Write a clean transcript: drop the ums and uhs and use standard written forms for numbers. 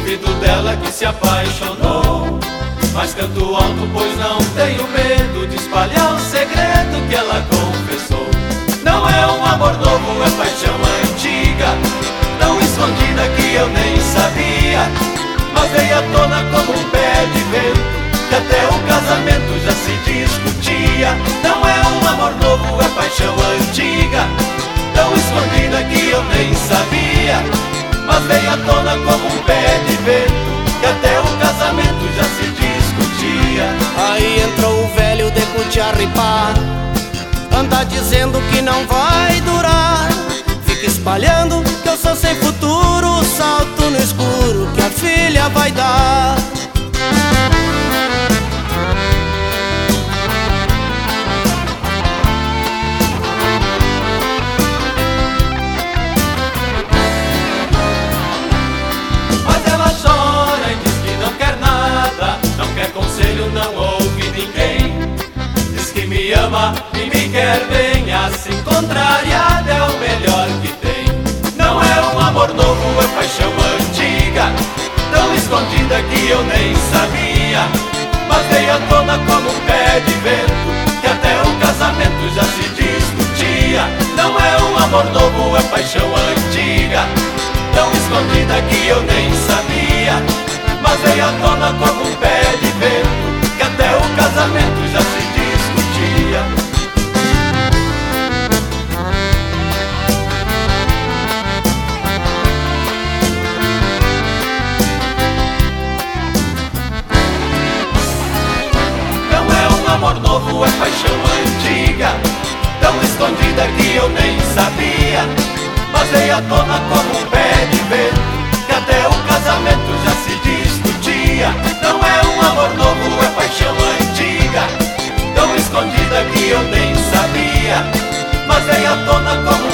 ouvido dela que se apaixonou. Mas canto alto, pois não tenho medo de espalhar o segredo que ela confessou. Não é um amor novo, é paixão antiga, tão escondida que eu nem sabia, mas veio à tona como um pé de vento, que até o casamento já se discutia. Não é um amor novo, é paixão antiga, tão escondida que eu nem sabia, mas veio à tona como um pé de vento, que até o casamento já se discutia. Aí entrou o velho de Cutiarripá, anda dizendo que não vai durar, fica espalhando que eu sou sem futuro, salto no escuro que a filha vai dar. Mas ela chora e diz que não quer nada, não quer conselho, não ouve ninguém. Diz que me ama e me quer bem, assim contrariada é o melhor que tem. Não é um amor novo, é paixão antiga, tão escondida que eu nem sabia, mas veio à tona como um pé de vento, que até o casamento já se discutia. Não é um amor novo, é paixão antiga, tão escondida que eu nem sabia, mas veio à tona como um pé de vento, que até o casamento já se discutia. Amor novo é paixão antiga, tão escondida que eu nem sabia, mas veio à tona como um pé de vento, que até o casamento já se discutia. Não é um amor novo, é paixão antiga, tão escondida que eu nem sabia, mas veio à tona como